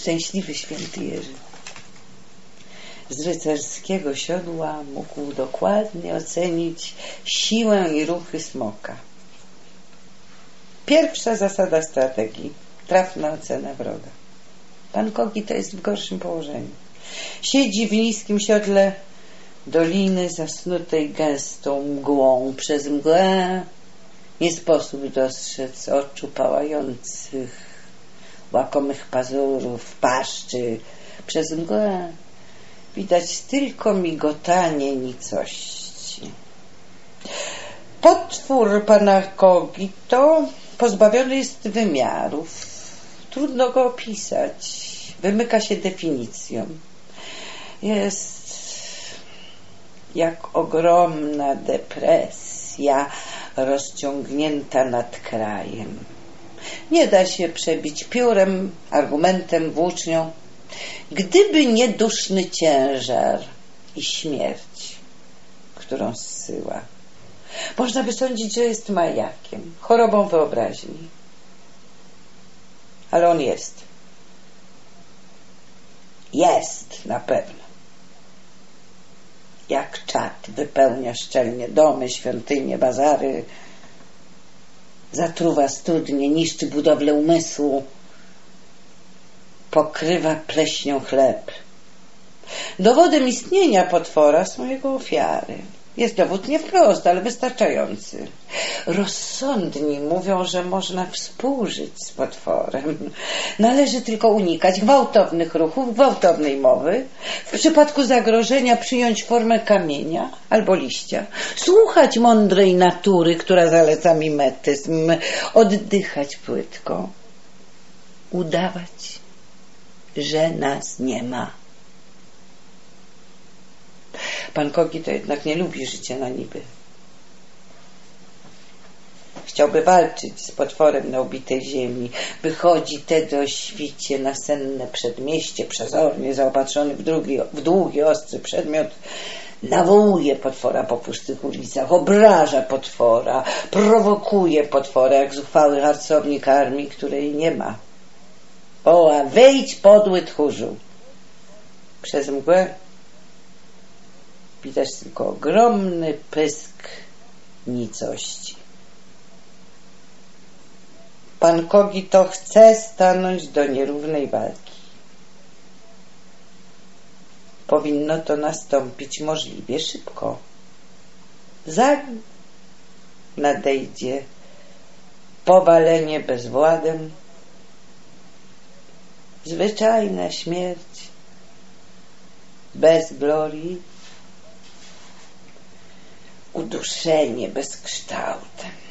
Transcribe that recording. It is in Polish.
Szczęśliwy święty Jerzy. Z rycerskiego siodła mógł dokładnie ocenić siłę i ruchy smoka. Pierwsza zasada strategii: trafna ocena wroga. Pan Kogito jest w gorszym położeniu. Siedzi w niskim siodle doliny zasnutej gęstą mgłą. Przez mgłę nie sposób dostrzec oczu pałających, łakomych pazurów, paszczy. Przez mgłę widać tylko migotanie nicości. Potwór pana Kogito pozbawiony jest wymiarów. Trudno go opisać. Wymyka się definicjom. Jest jak ogromna depresja rozciągnięta nad krajem. Nie da się przebić piórem, argumentem, włócznią, gdyby nie duszny ciężar i śmierć, którą zsyła. Można by sądzić, że jest majakiem, chorobą wyobraźni. Ale on jest. Jest na pewno. Jak czad wypełnia szczelnie domy, świątynie, bazary, zatruwa studnie, niszczy budowlę umysłu, pokrywa pleśnią chleb. Dowodem istnienia potwora są jego ofiary. Jest dowód nie wprost, ale wystarczający. Rozsądni mówią, że można współżyć z potworem. Należy tylko unikać gwałtownych ruchów, gwałtownej mowy. W przypadku zagrożenia przyjąć formę kamienia albo liścia. Słuchać mądrej natury, która zaleca mimetyzm. Oddychać płytko. Udawać, że nas nie ma. Pan Kogito jednak nie lubi życia na niby. Chciałby walczyć z potworem na ubitej ziemi. Wychodzi tedy o świcie na senne przedmieście, przezornie zaopatrzony w długi, ostry przedmiot. Nawołuje potwora po pustych ulicach, obraża potwora, prowokuje potwora, jak zuchwały harcownik armii, której nie ma. Woła: wyjdź, podły tchórzu. Przez mgłę widać tylko ogromny pysk nicości. Pan Kogito chce stanąć do nierównej walki. Powinno to nastąpić możliwie szybko. Zanim nadejdzie powalenie bezwładem, zwyczajna śmierć, bez glorii, uduszenie bezkształtem.